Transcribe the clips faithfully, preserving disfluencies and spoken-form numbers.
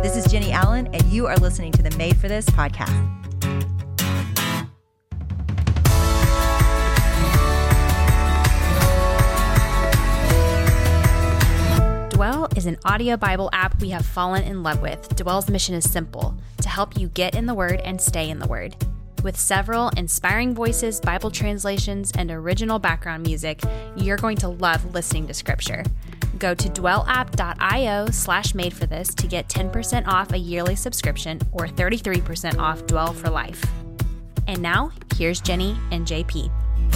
This is Jenny Allen, and you are listening to the Made for This podcast. Dwell is an audio Bible app we have fallen in love with. Dwell's mission is simple: to help you get in the Word and stay in the Word. With several inspiring voices, Bible translations, and original background music, you're going to love listening to Scripture. Go to dwellapp.io slash made for this to get ten percent off a yearly subscription or thirty-three percent off Dwell for life. And now, here's Jenny and J P.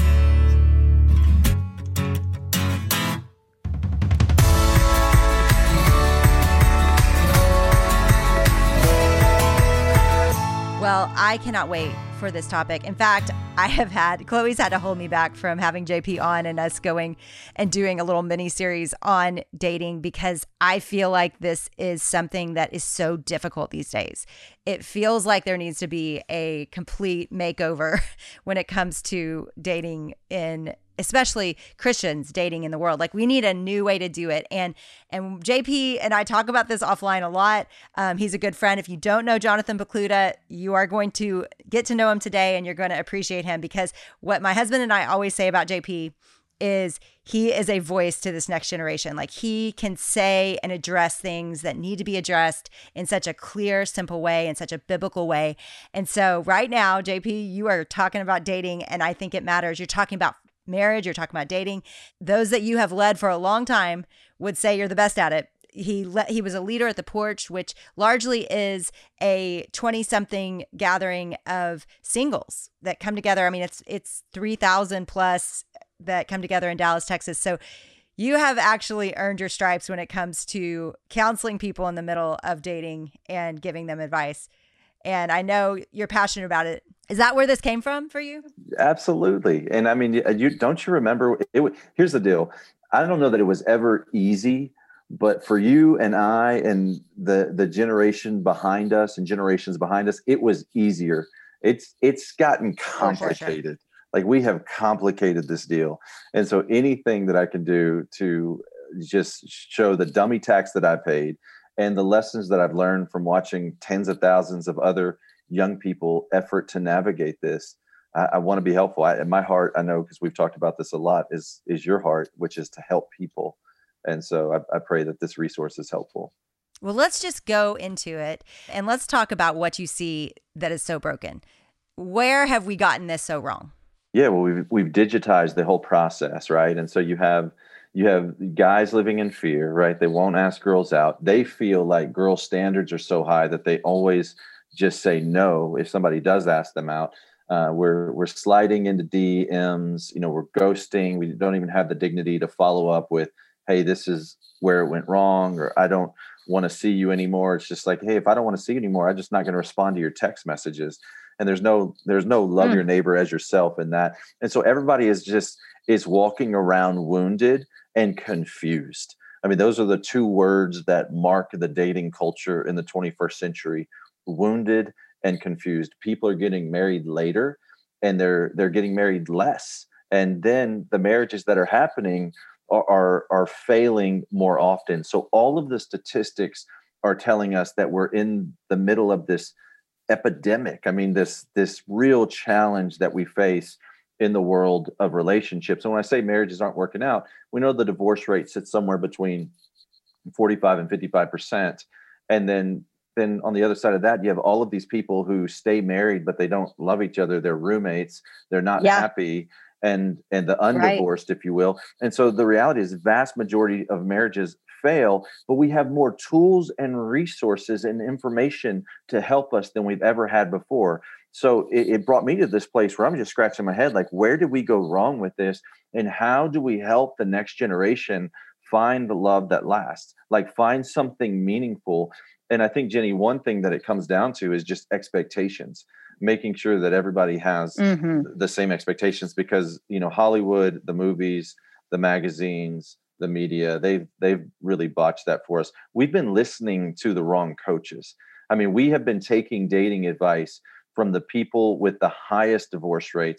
Well, I cannot wait for this topic. In fact, I have had, Chloe's had to hold me back from having J P on and us going and doing a little mini series on dating because I feel like this is something that is so difficult these days. It feels like there needs to be a complete makeover when it comes to dating in especially Christians dating in the world. Like, we need a new way to do it. And and J P and I talk about this offline a lot. Um, he's a good friend. If you don't know Jonathan Pokluda, you are going to get to know him today and you're going to appreciate him, because what my husband and I always say about J P is he is a voice to this next generation. Like, he can say and address things that need to be addressed in such a clear, simple way, in such a biblical way. And so right now, J P, you are talking about dating, and I think it matters. You're talking about marriage, you're talking about dating. Those that you have led for a long time would say you're the best at it. He le- he was a leader at The Porch, which largely is a twenty-something gathering of singles that come together. I mean, it's it's three thousand plus that come together in Dallas, Texas. So you have actually earned your stripes when it comes to counseling people in the middle of dating and giving them advice. And I know you're passionate about it. Is that where this came from for you? Absolutely. And I mean, you don't you remember? It, here's the deal. I don't know that it was ever easy, but for you and I and the the generation behind us and generations behind us, it was easier. It's it's gotten complicated. Sure. Like, we have complicated this deal. And so anything that I can do to just show the dummy tax that I paid and the lessons that I've learned from watching tens of thousands of other young people effort to navigate this, I, I want to be helpful. I, and my heart, I know, because we've talked about this a lot, is is your heart, which is to help people. And so I, I pray that this resource is helpful. Well, let's just go into it and let's talk about what you see that is so broken. Where have we gotten this so wrong? Yeah, well, we've we've digitized the whole process, right? And so you have you have guys living in fear, right? They won't ask girls out. They feel like girl standards are so high that they always just say no if somebody does ask them out. Uh, we're we're sliding into D Ms, you know, we're ghosting. We don't even have the dignity to follow up with, hey, this is where it went wrong, or I don't want to see you anymore. It's just like, hey, if I don't want to see you anymore, I'm just not going to respond to your text messages. And there's no there's no love mm. your neighbor as yourself in that. And so everybody is just is walking around wounded and confused. I mean, those are the two words that mark the dating culture in the twenty-first century: wounded and confused. People are getting married later, and they're they're getting married less. And then the marriages that are happening are, are, are failing more often. So all of the statistics are telling us that we're in the middle of this epidemic. I mean, this this real challenge that we face in the world of relationships. And when I say marriages aren't working out, we know the divorce rate sits somewhere between forty-five and fifty-five percent. And then then on the other side of that, you have all of these people who stay married, but they don't love each other. They're roommates. They're not yeah. happy. And and the undivorced, right. if you will. And so the reality is the vast majority of marriages fail, but we have more tools and resources and information to help us than we've ever had before. So it, it brought me to this place where I'm just scratching my head, like, where did we go wrong with this? And how do we help the next generation find the love that lasts, like find something meaningful? And I think, Jenny, one thing that it comes down to is just expectations, making sure that everybody has mm-hmm. the same expectations, because, you know, Hollywood, the movies, the magazines, the media, they've, they've really botched that for us. We've been listening to the wrong coaches. I mean, we have been taking dating advice from the people with the highest divorce rates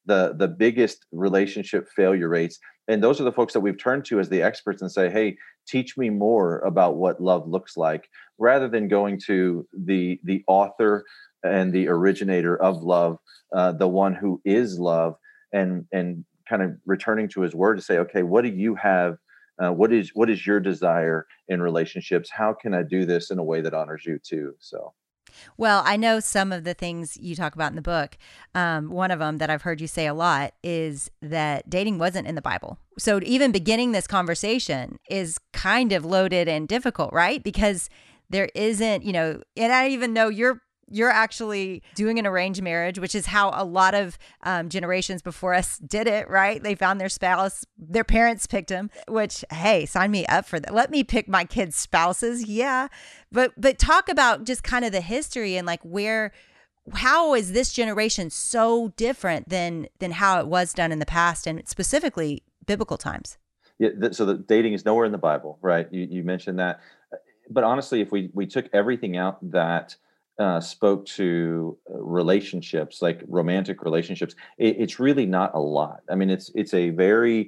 the the biggest relationship failure rates. And those are the folks that we've turned to as the experts and say, hey, teach me more about what love looks like, rather than going to the the author and the originator of love, uh, the one who is love, and and kind of returning to his word to say, okay, what do you have? Uh, what is what is your desire in relationships? How can I do this in a way that honors you too? So. Well, I know some of the things you talk about in the book. Um, one of them that I've heard you say a lot is that dating wasn't in the Bible. So even beginning this conversation is kind of loaded and difficult, right? Because there isn't, you know, and I even know you're you're actually doing an arranged marriage, which is how a lot of um, generations before us did it, right? They found their spouse, their parents picked them, which, hey, sign me up for that. Let me pick my kids' spouses. Yeah. But, but talk about just kind of the history and like where, how is this generation so different than, than how it was done in the past and specifically biblical times? Yeah. Th- so the dating is nowhere in the Bible, right? You, you mentioned that. But honestly, if we, we took everything out that Uh, spoke to relationships, like romantic relationships, it, it's really not a lot. I mean, it's it's a very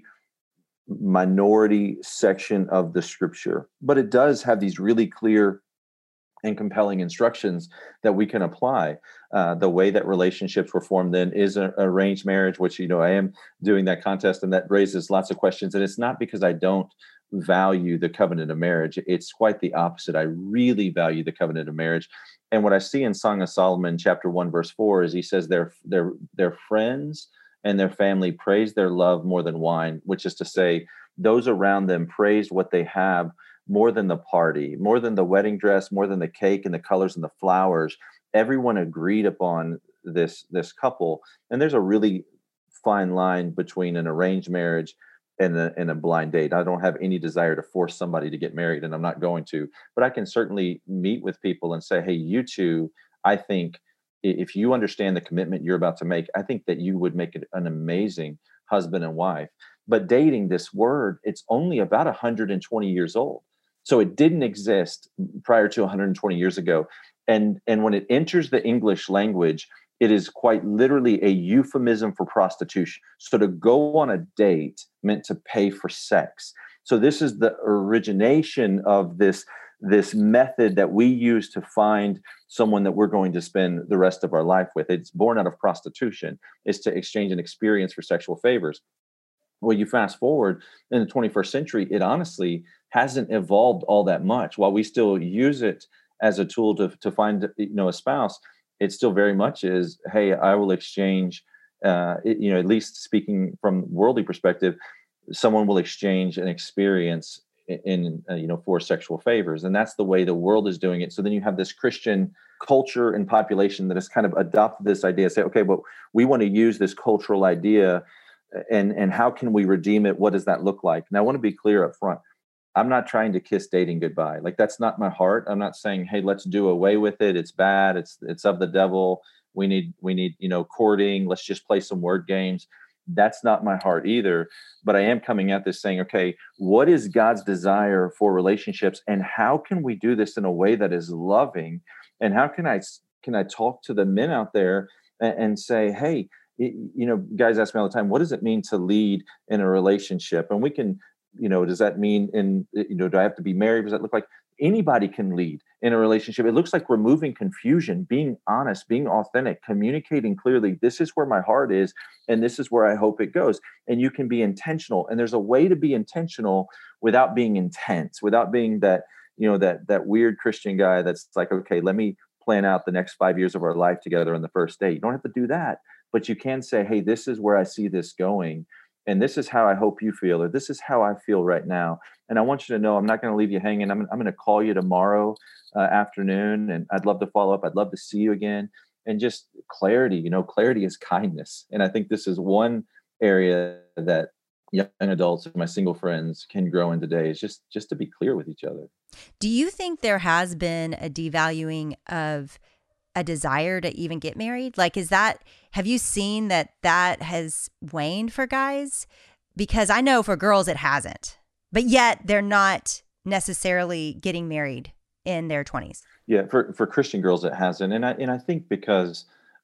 minority section of the scripture, but it does have these really clear and compelling instructions that we can apply. Uh, the way that relationships were formed then is an arranged marriage, which, you know, I am doing that contest, and that raises lots of questions. And it's not because I don't value the covenant of marriage. It's quite the opposite. I really value the covenant of marriage. And what I see in Song of Solomon, chapter one, verse four, is he says their their their friends and their family praise their love more than wine, which is to say those around them praised what they have more than the party, more than the wedding dress, more than the cake and the colors and the flowers. Everyone agreed upon this this couple. And there's a really fine line between an arranged marriage and a, and a blind date. I don't have any desire to force somebody to get married, and I'm not going to, but I can certainly meet with people and say, hey, you two, I think if you understand the commitment you're about to make, I think that you would make it an amazing husband and wife. But dating, this word, it's only about one hundred twenty years old. So it didn't exist prior to one hundred twenty years ago. And, and when it enters the English language, it is quite literally a euphemism for prostitution. So to go on a date meant to pay for sex. So this is the origination of this, this method that we use to find someone that we're going to spend the rest of our life with. It's born out of prostitution. It's to exchange an experience for sexual favors. Well, you fast forward in the twenty-first century, it honestly hasn't evolved all that much. While we still use it as a tool to, to find, you know, a spouse, it still very much is, hey, I will exchange, uh, it, you know, at least speaking from worldly perspective, someone will exchange an experience in, in uh, you know, for sexual favors. And that's the way the world is doing it. So then you have this Christian culture and population that has kind of adopted this idea, say, okay, but we want to use this cultural idea, and, and how can we redeem it? What does that look like? And I want to be clear up front. I'm not trying to kiss dating goodbye. Like, that's not my heart. I'm not saying, hey, let's do away with it. It's bad. It's it's of the devil. We need we need, you know, courting. Let's just play some word games. That's not my heart either. But I am coming at this saying, okay, what is God's desire for relationships, and how can we do this in a way that is loving? And how can I can I talk to the men out there and, and say, hey, it, you know, guys ask me all the time, what does it mean to lead in a relationship? And we can, you know, does that mean in, you know, do I have to be married? Does that look like anybody can lead in a relationship? It looks like removing confusion, being honest, being authentic, communicating clearly. This is where my heart is, and this is where I hope it goes. And you can be intentional. And there's a way to be intentional without being intense, without being that, you know, that that weird Christian guy that's like, okay, let me plan out the next five years of our life together on the first date. You don't have to do that, but you can say, hey, this is where I see this going. And this is how I hope you feel, or this is how I feel right now. And I want you to know I'm not going to leave you hanging. I'm, I'm going to call you tomorrow uh, afternoon, and I'd love to follow up. I'd love to see you again. And just clarity, you know, clarity is kindness. And I think this is one area that young adults and my single friends can grow in today, is just, just to be clear with each other. Do you think there has been a devaluing of a desire to even get married? Like, is that, have you seen that that has waned for guys? Because I know for girls it hasn't, but yet they're not necessarily getting married in their twenties. Yeah, for, for Christian girls it hasn't. And I and I think because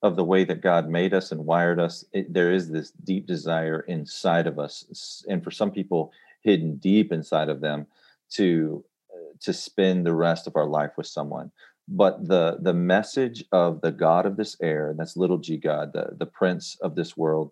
of the way that God made us and wired us, it, there is this deep desire inside of us, and for some people, hidden deep inside of them, to to spend the rest of our life with someone. But the the message of the God of this air, and that's little g God, the the prince of this world,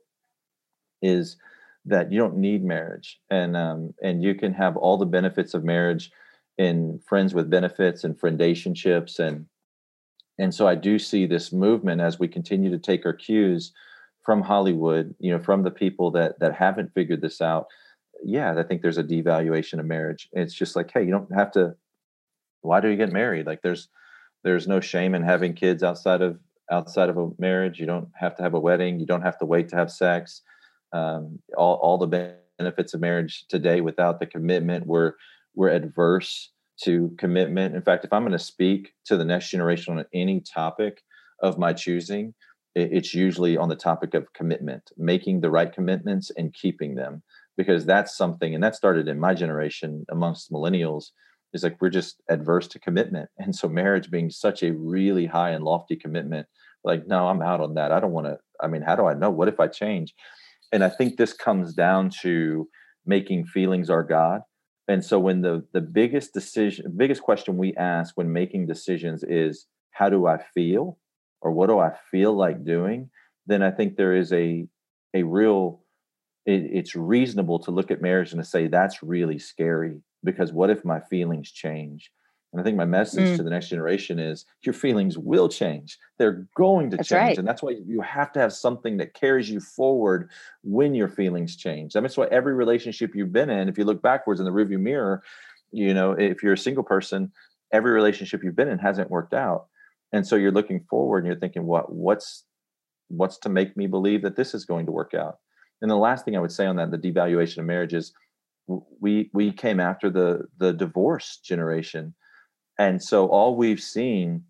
is that you don't need marriage, and um, and you can have all the benefits of marriage in friends with benefits and friendationships, and and so I do see this movement as we continue to take our cues from Hollywood, you know, from the people that that haven't figured this out. Yeah, I think there's a devaluation of marriage. It's just like, hey, you don't have to. Why do you get married? Like, there's there's no shame in having kids outside of outside of a marriage. You don't have to have a wedding. You don't have to wait to have sex. Um, all all the benefits of marriage today, without the commitment, we're we're adverse to commitment. In fact, if I'm going to speak to the next generation on any topic of my choosing, it, it's usually on the topic of commitment, making the right commitments and keeping them, because that's something, and that started in my generation amongst millennials, is like we're just adverse to commitment. And so marriage being such a really high and lofty commitment, like, no, I'm out on that. I don't want to, I mean, how do I know? What if I change? And I think this comes down to making feelings our God. And so when the the biggest decision, biggest question we ask when making decisions is, how do I feel? Or what do I feel like doing? Then I think there is a a real, it, it's reasonable to look at marriage and to say, that's really scary, because what if my feelings change? And I think my message Mm. to the next generation is, your feelings will change. They're going to That's change. right. And that's why you have to have something that carries you forward when your feelings change. That's why every relationship you've been in, if you look backwards in the rearview mirror, you know, if you're a single person, every relationship you've been in hasn't worked out. And so you're looking forward and you're thinking, what, what's, what's to make me believe that this is going to work out? And the last thing I would say on that, the devaluation of marriage, is we, we came after the, the divorce generation. And so all we've seen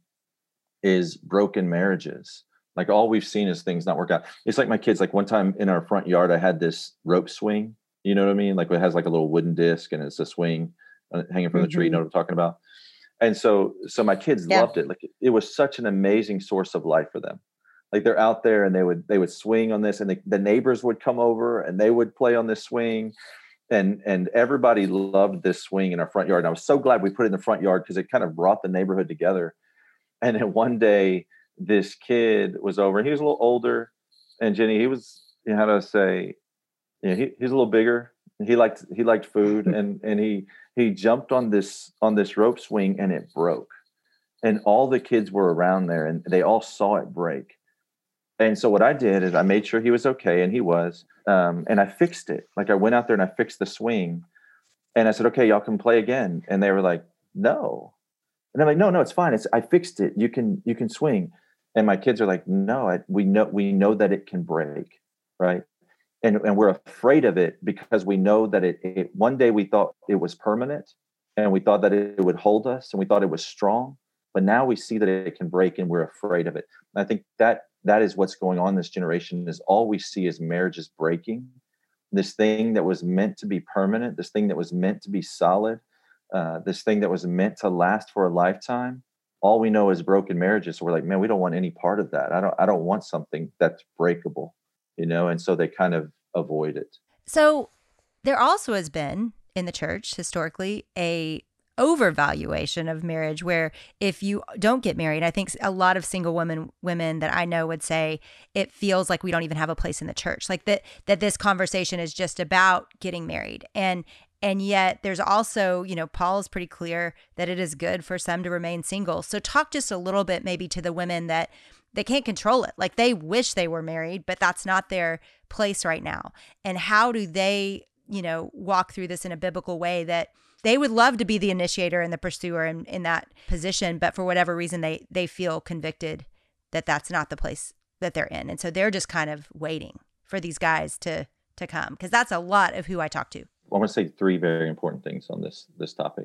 is broken marriages. Like, all we've seen is things not work out. It's like my kids, like one time in our front yard, I had this rope swing, you know what I mean? Like, it has like a little wooden disc and it's a swing uh, hanging from the tree. You know what I'm talking about? And so, so my kids Yeah. loved it. Like, it, it was such an amazing source of life for them. Like, they're out there and they would, they would swing on this, and the, the neighbors would come over and they would play on this swing. And and everybody loved this swing in our front yard. And I was so glad we put it in the front yard, because it kind of brought the neighborhood together. And then one day, this kid was over, and he was a little older. And Jenny, he was, you know, how do I say, you know, he, he's a little bigger. He liked he liked food, and and he he jumped on this on this rope swing, and it broke. And all the kids were around there, and they all saw it break. And so what I did is I made sure he was okay, and he was. Um, and I fixed it. Like, I went out there and I fixed the swing, and I said, okay, y'all can play again. And they were like, no. And I'm like, no, no, it's fine. It's, I fixed it. You can, you can swing. And my kids are like, no, I, we know, we know that it can break. Right. And, and we're afraid of it, because we know that it, it, one day we thought it was permanent, and we thought that it, it would hold us, and we thought it was strong, but now we see that it can break, and we're afraid of it. And I think that that is what's going on in this generation, is all we see is marriages breaking. This thing that was meant to be permanent, this thing that was meant to be solid, uh, this thing that was meant to last for a lifetime. All we know is broken marriages. So we're like, man, we don't want any part of that. I don't, I don't want something that's breakable, you know? And so they kind of avoid it. So there also has been in the church historically a overvaluation of marriage, where if you don't get married, I think a lot of single women women that I know would say it feels like we don't even have a place in the church, like that that this conversation is just about getting married. And and yet there's also, you know, Paul is pretty clear that it is good for some to remain single. So talk just a little bit maybe to the women that they can't control it. Like, they wish they were married, but that's not their place right now. And how do they, you know, walk through this in a biblical way that they would love to be the initiator and the pursuer in, in that position, but for whatever reason, they they feel convicted that that's not the place that they're in. And so they're just kind of waiting for these guys to to come, because that's a lot of who I talk to. I want to say three very important things on this this topic.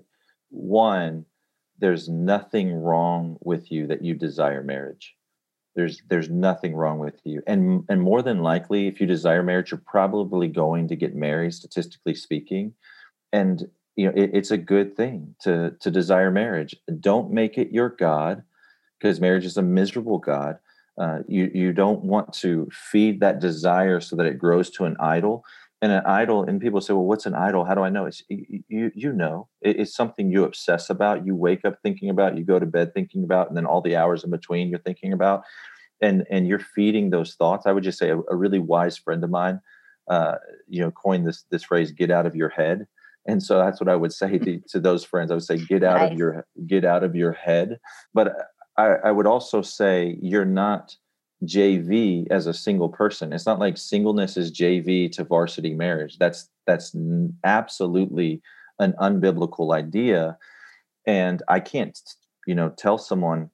One, there's nothing wrong with you that you desire marriage. There's there's nothing wrong with you. And and more than likely, if you desire marriage, you're probably going to get married, statistically speaking. And you know, it, it's a good thing to to desire marriage. Don't make it your God, because marriage is a miserable God. Uh, you you don't want to feed that desire so that it grows to an idol. And an idol, and people say, well, what's an idol? How do I know? It's you you know, it, it's something you obsess about. You wake up thinking about, you go to bed thinking about, and then all the hours in between you're thinking about, and and you're feeding those thoughts. I would just say a, a really wise friend of mine, uh, you know, coined this this phrase, "Get out of your head." And so that's what I would say to, to those friends. I would say, get out Nice. of your get out of your head. But I, I would also say you're not J V as a single person. It's not like singleness is J V to varsity marriage. That's that's absolutely an unbiblical idea. And I can't, you know, tell someone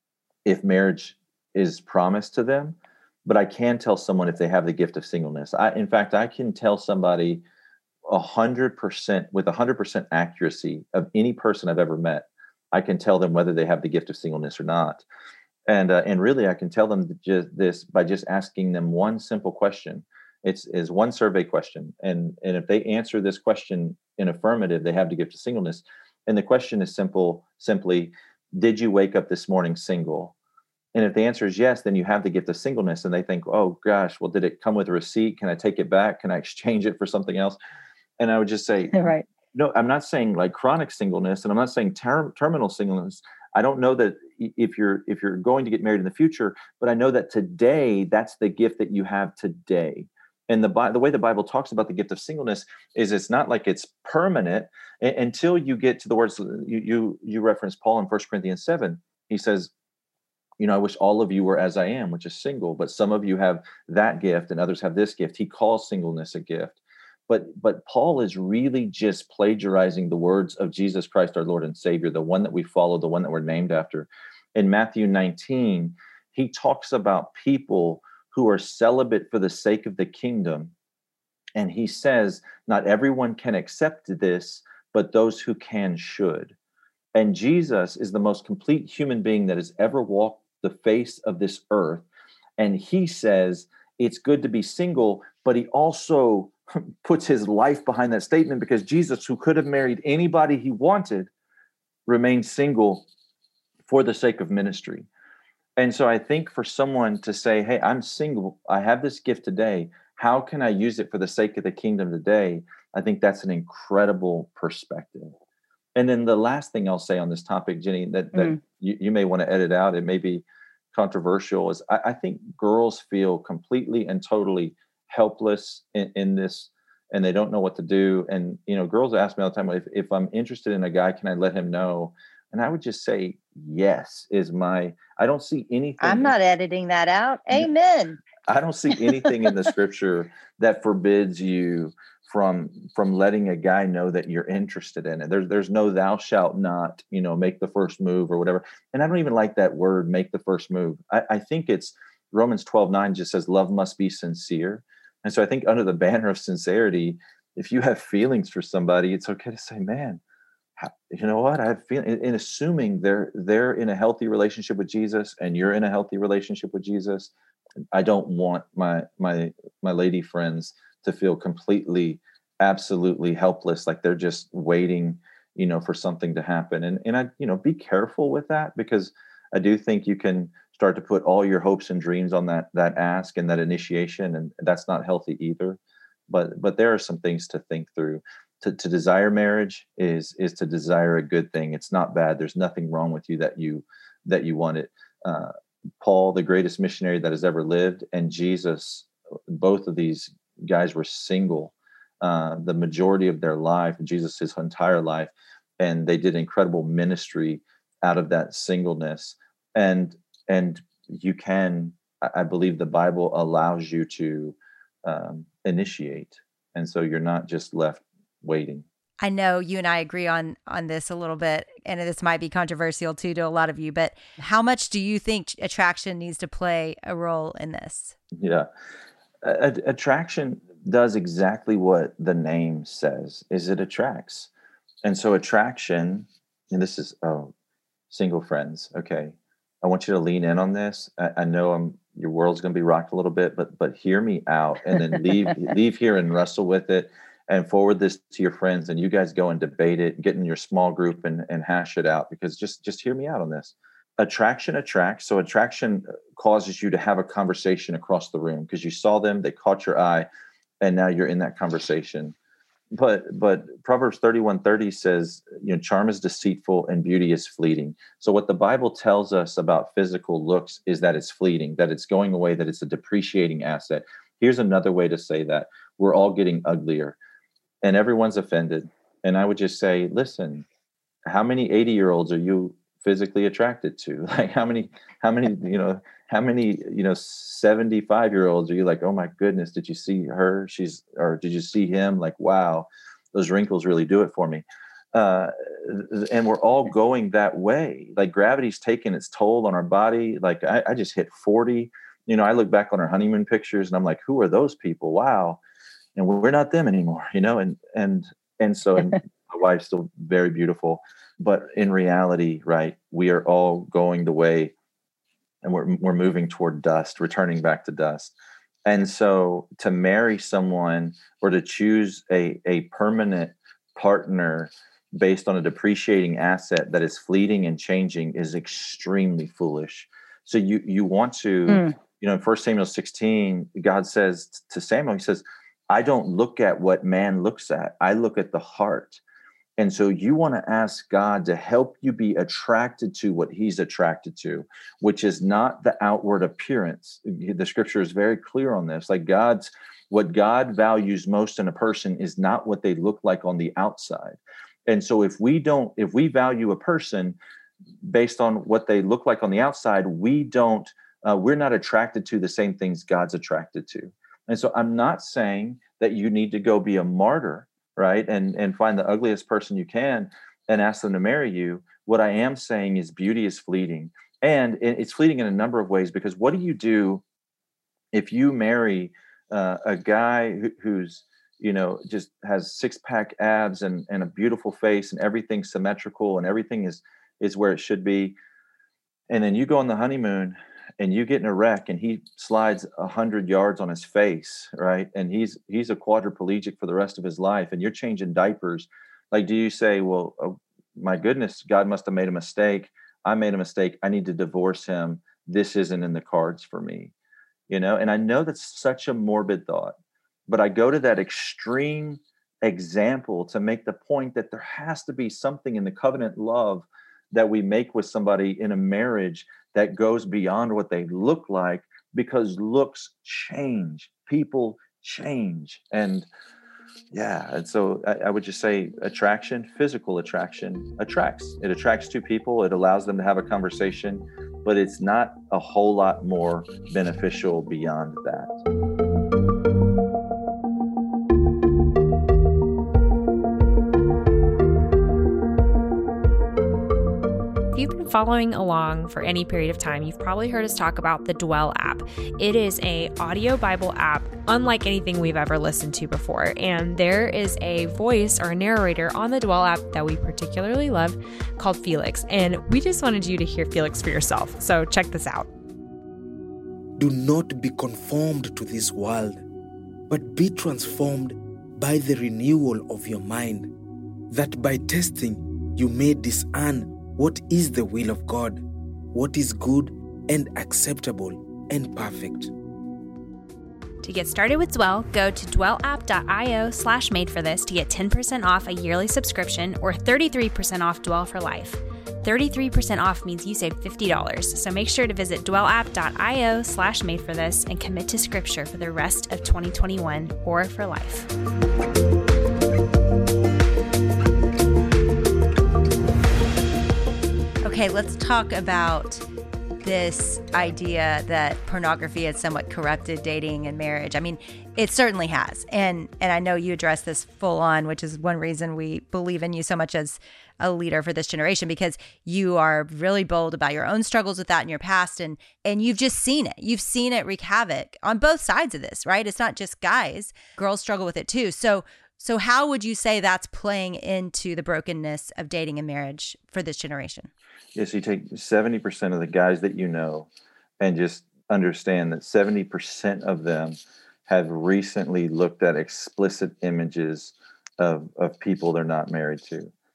if marriage is promised to them, but I can tell someone if they have the gift of singleness. I, in fact, I can tell somebody a hundred percent with a hundred percent accuracy of any person I've ever met. I can tell them whether they have the gift of singleness or not. And uh, and really, I can tell them just this by just asking them one simple question. It's is one survey question, and and if they answer this question in affirmative, they have the gift of singleness. And the question is simple, simply, did you wake up this morning single? And if the answer is yes, then you have the gift of singleness. And they think, oh gosh, well, did it come with a receipt? Can I take it back? Can I exchange it for something else? And I would just say, Right. no, I'm not saying like chronic singleness, and I'm not saying ter- terminal singleness. I don't know that if you're if you're going to get married in the future, but I know that today that's the gift that you have today. And the the way the Bible talks about the gift of singleness is it's not like it's permanent a- until you get to the words you you you reference Paul in First Corinthians seven. He says, you know, I wish all of you were as I am, which is single, but some of you have that gift and others have this gift. He calls singleness a gift. But but Paul is really just plagiarizing the words of Jesus Christ, our Lord and Savior, the one that we follow, the one that we're named after. In Matthew nineteen, he talks about people who are celibate for the sake of the kingdom. And he says, not everyone can accept this, but those who can should. And Jesus is the most complete human being that has ever walked the face of this earth. And he says, it's good to be single, but he also puts his life behind that statement, because Jesus, who could have married anybody he wanted, remained single for the sake of ministry. And so I think for someone to say, hey, I'm single, I have this gift today, how can I use it for the sake of the kingdom today? I think that's an incredible perspective. And then the last thing I'll say on this topic, Jenny, that, that mm. you, you may want to edit out, it may be controversial, is I, I think girls feel completely and totally helpless in, in this, and they don't know what to do. And, you know, girls ask me all the time, if, if I'm interested in a guy, can I let him know? And I would just say, yes, is my, I don't see anything. I'm not editing that out. Amen. I don't see anything in the scripture that forbids you from, from letting a guy know that you're interested in it. There's, there's no, thou shalt not, you know, make the first move or whatever. And I don't even like that word, make the first move. I, I think it's Romans twelve nine just says love must be sincere. And so I think under the banner of sincerity, if you have feelings for somebody, it's okay to say, man, you know what? I have feelings. In assuming they're they're in a healthy relationship with Jesus and you're in a healthy relationship with Jesus, I don't want my my my lady friends to feel completely, absolutely helpless, like they're just waiting, you know, for something to happen. And and I, you know, be careful with that, because I do think you can start to put all your hopes and dreams on that that ask and that initiation, and that's not healthy either. But but there are some things to think through. To, to desire marriage is is to desire a good thing. It's not bad. There's nothing wrong with you that you that you want it. Uh, Paul, the greatest missionary that has ever lived, and Jesus, both of these guys were single uh, the majority of their life, Jesus his entire life, and they did incredible ministry out of that singleness. And and you can, I believe the Bible allows you to um, initiate. And so you're not just left waiting. I know you and I agree on on this a little bit, and this might be controversial too to a lot of you, but how much do you think attraction needs to play a role in this? Yeah. A- attraction does exactly what the name says, is it attracts. And so attraction, and this is, oh, single friends. Okay. I want you to lean in on this. I, I know I'm, your world's going to be rocked a little bit, but, but hear me out, and then leave, leave here and wrestle with it and forward this to your friends, and you guys go and debate it, get in your small group and, and hash it out, because just, just hear me out on this. attraction attracts. So attraction causes you to have a conversation across the room because you saw them, they caught your eye, and now you're in that conversation. But but Proverbs thirty-one thirty says, you know, charm is deceitful and beauty is fleeting. So what the Bible tells us about physical looks is that it's fleeting, that it's going away, that it's a depreciating asset. Here's another way to say that. We're all getting uglier and everyone's offended. And I would just say, listen, how many eighty-year-olds are you physically attracted to? Like how many, how many, you know, how many, you know, seventy-five-year-olds are you like, oh my goodness, did you see her? She's, or did you see him? Like, wow, those wrinkles really do it for me. Uh, and we're all going that way. Like gravity's taking its toll on our body. Like I, I just hit forty. You know, I look back on our honeymoon pictures and I'm like, who are those people? Wow. And we're not them anymore, you know? And, and, and so, and my wife's still very beautiful, but in reality, right, we are all going the way and we're, we're moving toward dust, returning back to dust. And so to marry someone or to choose a, a permanent partner based on a depreciating asset that is fleeting and changing is extremely foolish. So you, you want to, mm. you know, in First Samuel sixteen, God says to Samuel, he says, I don't look at what man looks at. I look at the heart. And so you want to ask God to help you be attracted to what he's attracted to, which is not the outward appearance. The scripture is very clear on this. Like God's, what God values most in a person is not what they look like on the outside. And so if we don't, if we value a person based on what they look like on the outside, we don't, uh, we're not attracted to the same things God's attracted to. And so I'm not saying that you need to go be a martyr, right? And, and find the ugliest person you can and ask them to marry you. What I am saying is beauty is fleeting. And it's fleeting in a number of ways, because what do you do if you marry uh, a guy who, who's, you know, just has six pack abs and, and a beautiful face and everything's symmetrical and everything is, is where it should be. And then you go on the honeymoon and you get in a wreck and he slides a hundred yards on his face, right? And he's, he's a quadriplegic for the rest of his life and you're changing diapers. Like, do you say, well, oh, my goodness, God must have made a mistake. I made a mistake. I need to divorce him. This isn't in the cards for me, you know? And I know that's such a morbid thought, but I go to that extreme example to make the point that there has to be something in the covenant love that we make with somebody in a marriage that goes beyond what they look like, because looks change, people change. And yeah, and so I, I would just say attraction, physical attraction attracts. It attracts two people. It allows them to have a conversation, but it's not a whole lot more beneficial beyond that. If you've been following along for any period of time, you've probably heard us talk about the Dwell app. It is a audio Bible app unlike anything we've ever listened to before. And there is a voice or a narrator on the Dwell app that we particularly love called Felix. And we just wanted you to hear Felix for yourself. So check this out. Do not be conformed to this world, but be transformed by the renewal of your mind, that by testing you may discern what is the will of God, what is good and acceptable and perfect. To get started with Dwell, go to dwellapp.io slash made for this to get ten percent off a yearly subscription or thirty-three percent off Dwell for life. thirty-three percent off means you save fifty dollars, so make sure to visit dwellapp.io slash made for this and commit to scripture for the rest of twenty twenty-one or for life. Okay, let's talk about this idea that pornography has somewhat corrupted dating and marriage. I mean, it certainly has. And and I know you address this full on, which is one reason we believe in you so much as a leader for this generation, because you are really bold about your own struggles with that in your past. And, and you've just seen it. You've seen it wreak havoc on both sides of this, right? It's not just guys. Girls struggle with it too. So So how would you say that's playing into the brokenness of dating and marriage for this generation? Yes, you take seventy percent of the guys that you know and just understand that seventy percent of them have recently looked at explicit images of, of people they're not married to.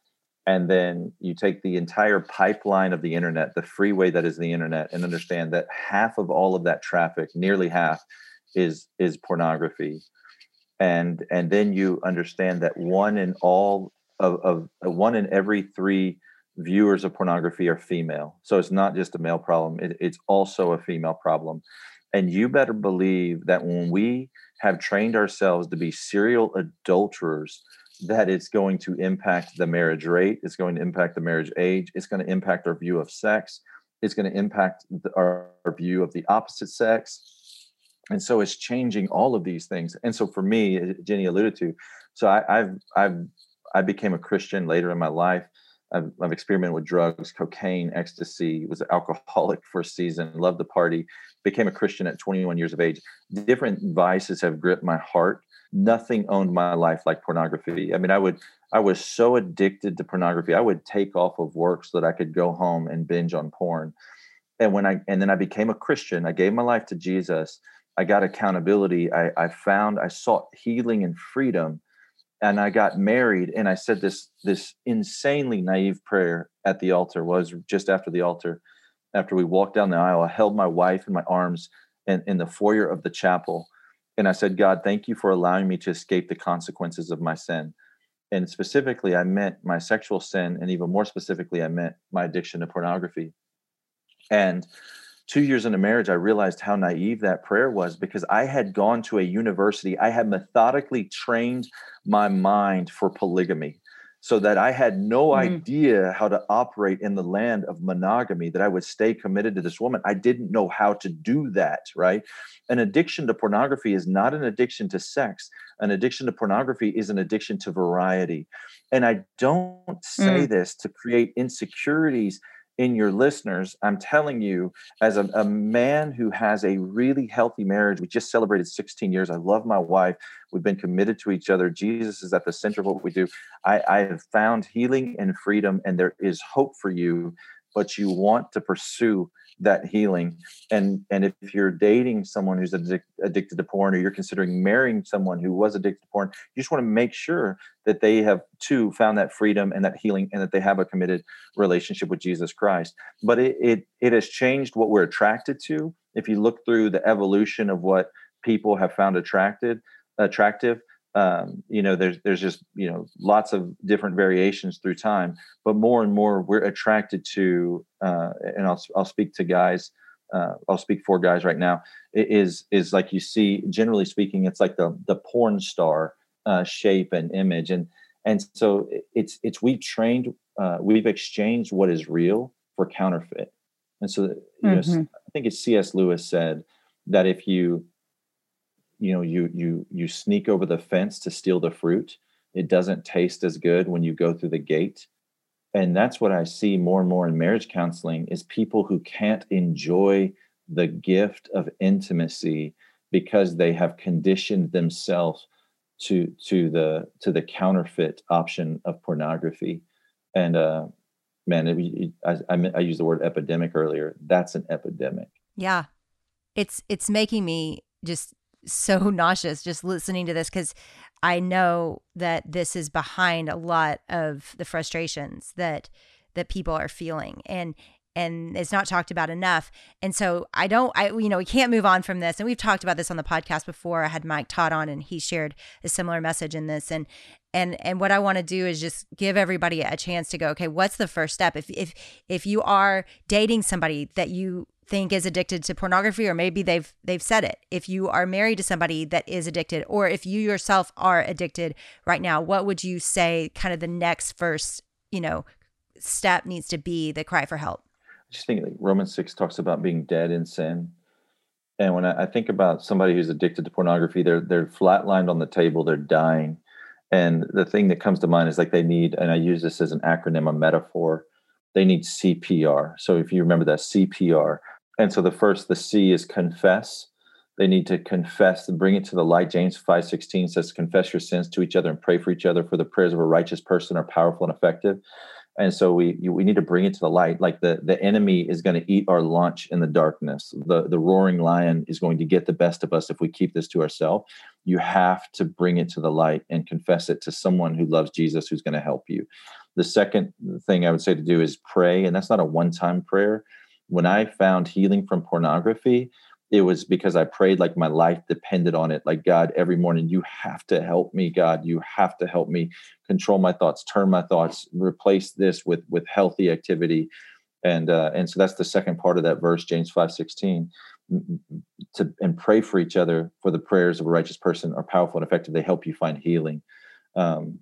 And then you take the entire pipeline of the internet, the freeway that is the internet, and understand that half of all of that traffic, nearly half, is is pornography. And and then you understand that one in all of, of one in every three viewers of pornography are female. So it's not just a male problem, it, it's also a female problem. And you better believe that when we have trained ourselves to be serial adulterers, that it's going to impact the marriage rate, it's going to impact the marriage age, it's going to impact our view of sex, it's going to impact the, our, our view of the opposite sex. And so it's changing all of these things. And so for me, Jenny alluded to, so I, I've I've I became a Christian later in my life. I've, I've experimented with drugs, cocaine, ecstasy, was an alcoholic for a season, loved the party, became a Christian at twenty-one years of age. Different vices have gripped my heart. Nothing owned my life like pornography. I mean, I would, I was so addicted to pornography. I would take off of work so that I could go home and binge on porn. And when I, and then I became a Christian, I gave my life to Jesus. I got accountability. I, I found, I sought healing and freedom. And I got married, and I said this this insanely naive prayer at the altar. Was just after the altar, after we walked down the aisle, I held my wife in my arms in, in the foyer of the chapel. And I said, God, thank you for allowing me to escape the consequences of my sin. And specifically, I meant my sexual sin. And even more specifically, I meant my addiction to pornography. And two years into marriage, I realized how naive that prayer was, because I had gone to a university. I had methodically trained my mind for polygamy, so that I had no mm. idea how to operate in the land of monogamy, that I would stay committed to this woman. I didn't know how to do that, right? An addiction to pornography is not an addiction to sex. An addiction to pornography is an addiction to variety. And I don't say mm. this to create insecurities in your listeners. I'm telling you, as a, a man who has a really healthy marriage, we just celebrated sixteen years. I love my wife. We've been committed to each other. Jesus is at the center of what we do. I, I have found healing and freedom, and there is hope for you, but you want to pursue that healing. And, and if you're dating someone who's addic- addicted to porn, or you're considering marrying someone who was addicted to porn, you just want to make sure that they have too found that freedom and that healing, and that they have a committed relationship with Jesus Christ. But it, it, it has changed what we're attracted to. If you look through the evolution of what people have found attracted, attractive, Um, you know, there's there's just, you know, lots of different variations through time, but more and more we're attracted to, uh, and I'll I'll speak to guys, uh, I'll speak for guys right now. It is is like, you see, generally speaking, it's like the the porn star uh, shape and image, and and so it's it's we've trained, uh, we've exchanged what is real for counterfeit, and so you mm-hmm. know, I think it's C S Lewis said that if you you know, you, you, you sneak over the fence to steal the fruit, it doesn't taste as good when you go through the gate. And that's what I see more and more in marriage counseling, is people who can't enjoy the gift of intimacy because they have conditioned themselves to, to the, to the counterfeit option of pornography. And, uh, man, it, it, I, I, I used the word epidemic earlier. That's an epidemic. Yeah. It's, it's making me just so nauseous just listening to this, because I know that this is behind a lot of the frustrations that that people are feeling, and and it's not talked about enough. And so I don't, I you know, we can't move on from this. And we've talked about this on the podcast before. I had Mike Todd on, and he shared a similar message in this. And and and what I want to do is just give everybody a chance to go, okay, what's the first step? If if if you are dating somebody that you think is addicted to pornography, or maybe they've they've said it, if you are married to somebody that is addicted, or if you yourself are addicted right now, what would you say kind of the next first, you know, step needs to be, the cry for help? I just think like Romans six talks about being dead in sin. And when I, I think about somebody who's addicted to pornography, they're they're flatlined on the table, they're dying. And the thing that comes to mind is like they need, and I use this as an acronym, a metaphor, they need C P R. So if you remember that, C P R. And so the first, the C is confess. They need to confess and bring it to the light. James five sixteen says, confess your sins to each other and pray for each other, for the prayers of a righteous person are powerful and effective. And so we you, we need to bring it to the light. Like the, the enemy is going to eat our lunch in the darkness. The, the roaring lion is going to get the best of us if we keep this to ourselves. You have to bring it to the light and confess it to someone who loves Jesus, who's going to help you. The second thing I would say to do is pray. And that's not a one-time prayer. When I found healing from pornography, it was because I prayed like my life depended on it. Like, God, every morning, you have to help me, God. You have to help me control my thoughts, turn my thoughts, replace this with, with healthy activity. And uh, and so that's the second part of that verse, James five sixteen, to and pray for each other, for the prayers of a righteous person are powerful and effective. They help you find healing. Um,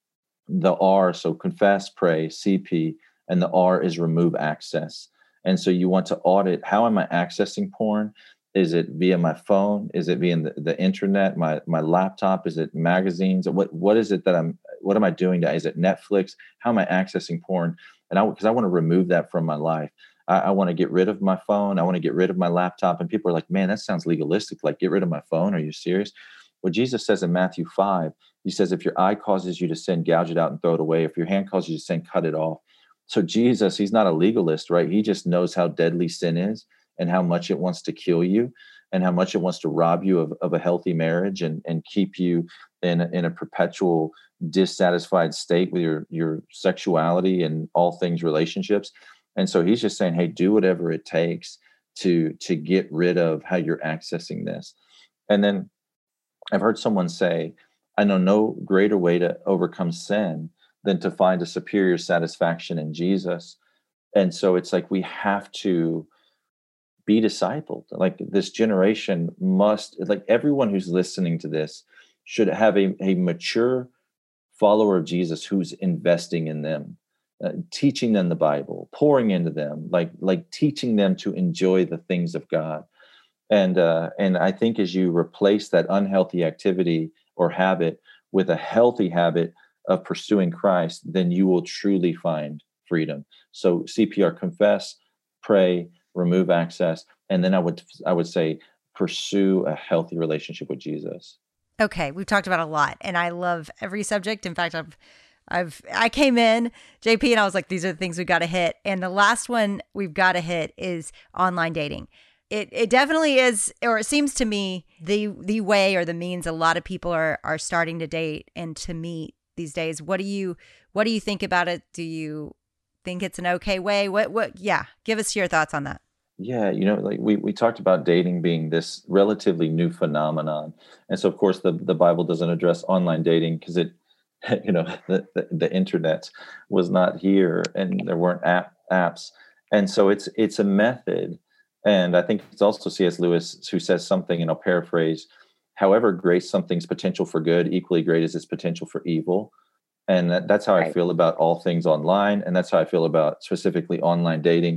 the R, so confess, pray, C P, and the R is remove access. And so you want to audit, how am I accessing porn? Is it via my phone? Is it via the, the internet, my my laptop? Is it magazines? What what is it that I'm, what am I doing? To, is it Netflix? How am I accessing porn? And I, because I want to remove that from my life. I, I want to get rid of my phone. I want to get rid of my laptop. And people are like, man, that sounds legalistic. Like, get rid of my phone. Are you serious? Well, Jesus says in Matthew five, he says, if your eye causes you to sin, gouge it out and throw it away. If your hand causes you to sin, cut it off. So Jesus, he's not a legalist, right? He just knows how deadly sin is and how much it wants to kill you and how much it wants to rob you of, of a healthy marriage and, and keep you in a, in a perpetual dissatisfied state with your, your sexuality and all things relationships. And so he's just saying, hey, do whatever it takes to, to get rid of how you're accessing this. And then I've heard someone say, I know no greater way to overcome sin than to find a superior satisfaction in Jesus. And so it's like we have to be discipled. Like, this generation must, like, everyone who's listening to this should have a, a mature follower of Jesus who's investing in them, uh, teaching them the Bible, pouring into them, like like teaching them to enjoy the things of God. And uh, and I think as you replace that unhealthy activity or habit with a healthy habit of pursuing Christ, then you will truly find freedom. So C P R, confess, pray, remove access, and then I would I would say pursue a healthy relationship with Jesus. Okay, we've talked about a lot, and I love every subject. In fact, I've I've I came in, J P, and I was like, these are the things we've got to hit. And the last one we've got to hit is online dating. It it definitely is, or it seems to me, the the way or the means a lot of people are are starting to date and to meet these days. What do you what do you think about it? Do you think it's an okay way? What what yeah, give us your thoughts on that. Yeah, you know, like we, we talked about dating being this relatively new phenomenon. And so, of course, the, the Bible doesn't address online dating because it, you know, the, the, the internet was not here and there weren't app, apps. And so it's it's a method. And I think it's also C S Lewis who says something, and I'll paraphrase, however great something's potential for good, equally great is its potential for evil. And that, that's how right. I feel about all things online. And that's how I feel about specifically online dating.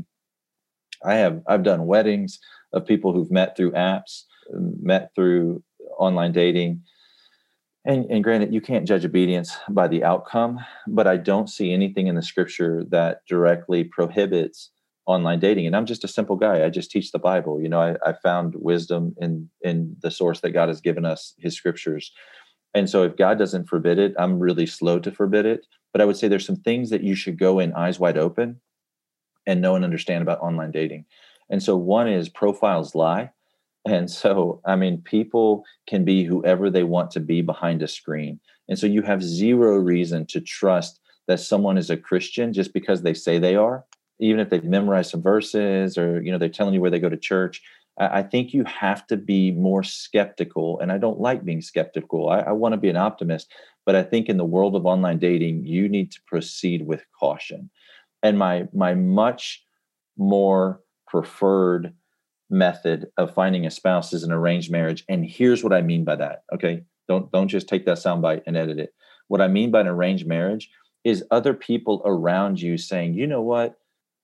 I have, I've done weddings of people who've met through apps, met through online dating. And, and granted, you can't judge obedience by the outcome, but I don't see anything in the scripture that directly prohibits online dating. And I'm just a simple guy. I just teach the Bible. You know, I, I found wisdom in, in the source that God has given us, his scriptures. And so if God doesn't forbid it, I'm really slow to forbid it. But I would say there's some things that you should go in eyes wide open and know and understand about online dating. And so one is profiles lie. And so, I mean, people can be whoever they want to be behind a screen. And so you have zero reason to trust that someone is a Christian just because they say they are, even if they've memorized some verses or, you know, they're telling you where they go to church. I, I think you have to be more skeptical. And I don't like being skeptical. I, I want to be an optimist. But I think in the world of online dating, you need to proceed with caution. And my my much more preferred method of finding a spouse is an arranged marriage. And here's what I mean by that. Okay. Don't, don't just take that soundbite and edit it. What I mean by an arranged marriage is other people around you saying, you know what?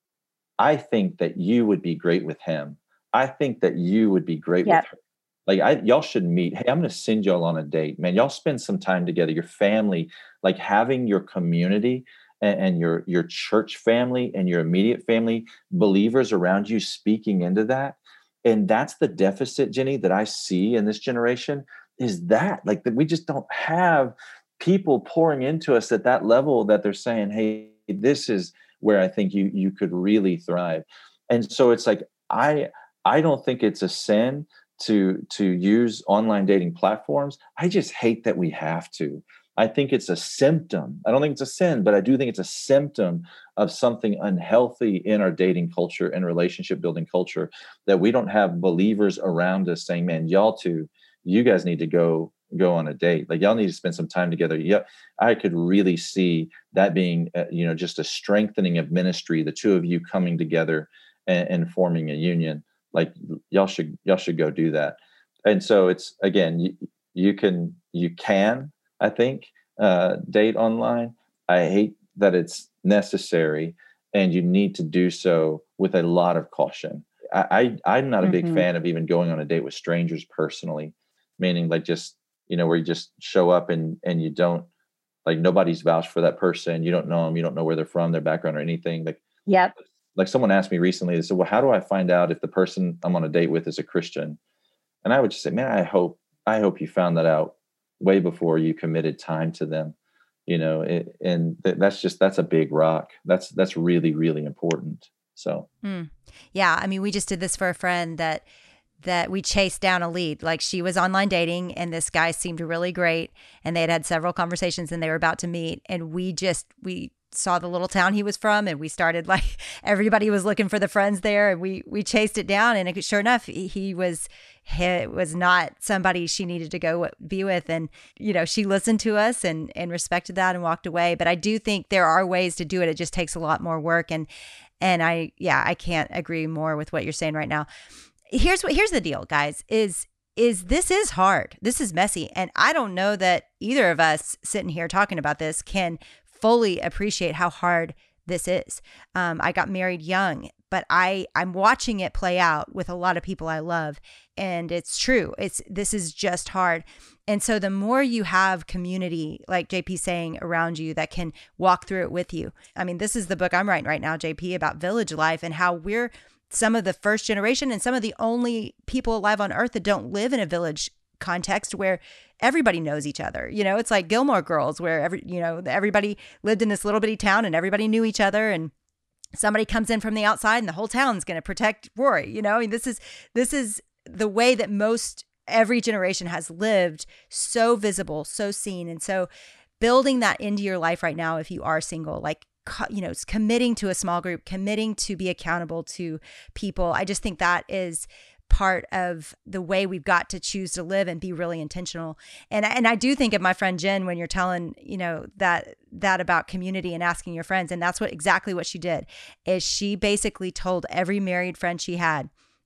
I think that you would be great with him. I think that you would be great yep. with her. Like, I, y'all should meet. Hey, I'm going to send y'all on a date, man. Y'all spend some time together, your family, like having your community and, and your, your church family and your immediate family, believers around you speaking into that. And that's the deficit, Jenny, that I see in this generation is that like that we just don't have people pouring into us at that level that they're saying, hey, this is where I think you, you could really thrive. And so it's like, I, I don't think it's a sin to, to use online dating platforms. I just hate that we have to. I think it's a symptom. I don't think it's a sin, but I do think it's a symptom of something unhealthy in our dating culture and relationship building culture, that we don't have believers around us saying, man, y'all two, you guys need to go go on a date. Like, y'all need to spend some time together. Yeah, I could really see that being, uh, you know, just a strengthening of ministry, the two of you coming together and, and forming a union. Like, y'all should y'all should go do that. And so it's, again, you, you can you can I think uh, date online. I hate that it's necessary, and you need to do so with a lot of caution. I, I I'm not a big mm-hmm. fan of even going on a date with strangers personally, meaning like just, you know, where you just show up and, and you don't, like, nobody's vouched for that person. You don't know them. You don't know where they're from, their background or anything. Like, yep. Like someone asked me recently, they said, well, how do I find out if the person I'm on a date with is a Christian? And I would just say, man, I hope, I hope you found that out way before you committed time to them, you know, it, and th- that's just, that's a big rock. That's, that's really, really important. So, mm. yeah. I mean, we just did this for a friend that, that we chased down a lead. Like, she was online dating and this guy seemed really great, and they had had several conversations and they were about to meet. And we just, we saw the little town he was from, and we started, like, everybody was looking for the friends there, and we, we chased it down. And it, sure enough, he, he was, he was not somebody she needed to go be with. And, you know, she listened to us and, and respected that and walked away. But I do think there are ways to do it. It just takes a lot more work. And, and I, yeah, I can't agree more with what you're saying right now. Here's what, here's the deal, guys, is, is this is hard. This is messy. And I don't know that either of us sitting here talking about this can fully appreciate how hard this is. Um, I got married young, but I, I'm watching it play out with a lot of people I love. And it's true. It's, this is just hard. And so the more you have community, like J P saying, around you that can walk through it with you. I mean, this is the book I'm writing right now, J P, about village life and how we're some of the first generation and some of the only people alive on earth that don't live in a village context where everybody knows each other. You know, it's like Gilmore Girls, where every, you know, everybody lived in this little bitty town and everybody knew each other, and somebody comes in from the outside and the whole town's going to protect Rory. You know, I mean, this is, this is the way that most every generation has lived, so visible, so seen. And so building that into your life right now, if you are single, like, you know, committing to a small group, committing to be accountable to people. I just think that is part of the way we've got to choose to live and be really intentional. And and I do think of my friend Jen when you're telling, you know, that that about community and asking your friends. And that's what exactly what she did, is she basically told every married friend she had,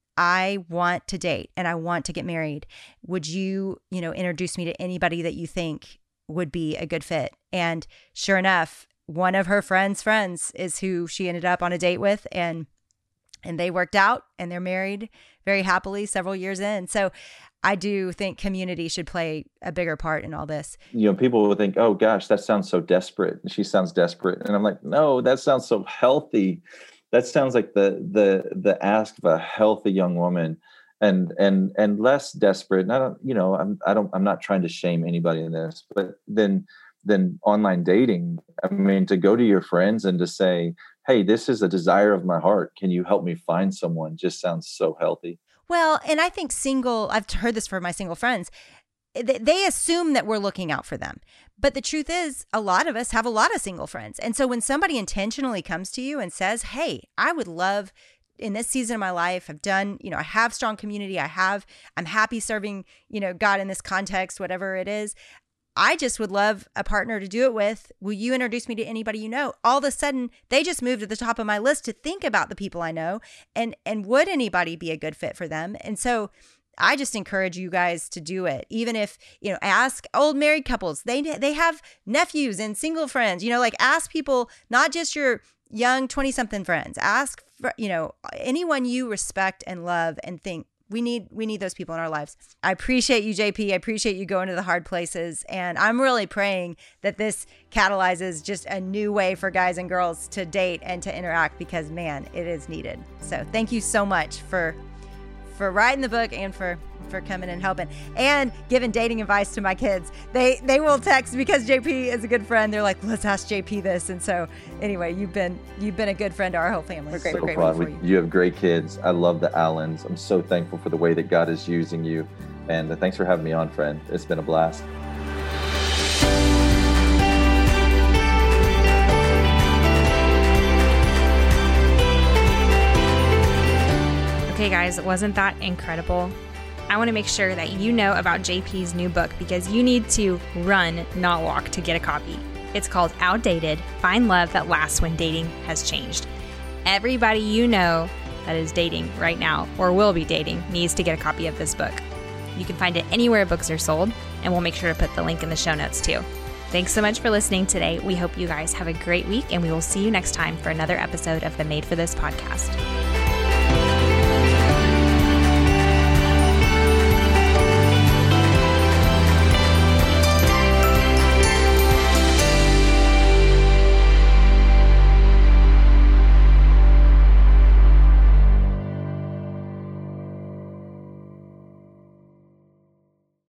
I want to date and I want to get married. Would you, you know, introduce me to anybody that you think would be a good fit? And sure enough, one of her friends' friends is who she ended up on a date with, and and they worked out and they're married very happily several years in. So I do think community should play a bigger part in all this. You know, people would think, oh gosh, that sounds so desperate. She sounds desperate. And I'm like, no, that sounds so healthy. That sounds like the the the ask of a healthy young woman, and and and less desperate. And I don't, you know, I'm I don't I'm not trying to shame anybody in this, but then then online dating, I mean, to go to your friends and to say, hey, this is a desire of my heart. Can you help me find someone? Just sounds so healthy. Well, and I think single, I've heard this from my single friends, they assume that we're looking out for them. But the truth is, a lot of us have a lot of single friends. And so when somebody intentionally comes to you and says, hey, I would love in this season of my life, I've done, you know, I have strong community. I have, I'm happy serving, you know, God in this context, whatever it is. I just would love a partner to do it with. Will you introduce me to anybody you know? All of a sudden, they just moved to the top of my list to think about the people I know, and and would anybody be a good fit for them? And so I just encourage you guys to do it. Even if, you know, ask old married couples. They they have nephews and single friends. You know, like, ask people, not just your young twenty-something friends. Ask, for, you know, anyone you respect and love and think, We need we need those people in our lives. I appreciate you, J P. I appreciate you going to the hard places. And I'm really praying that this catalyzes just a new way for guys and girls to date and to interact, because, man, it is needed. So thank you so much for for writing the book and for for coming and helping and giving dating advice to my kids. They they will text, because J P is a good friend. They're like, let's ask J P this. And so anyway, you've been you've been a good friend to our whole family. We're so grateful for you. You have great kids. I love the Allens. I'm so thankful for the way that God is using you. And thanks for having me on, friend. It's been a blast. Okay, guys, wasn't that incredible? I want to make sure that you know about J P's new book because you need to run, not walk, to get a copy. It's called Outdated, Find Love That Lasts When Dating Has Changed. Everybody you know that is dating right now or will be dating needs to get a copy of this book. You can find it anywhere books are sold, and we'll make sure to put the link in the show notes too. Thanks so much for listening today. We hope you guys have a great week, and we will see you next time for another episode of the Made for This podcast.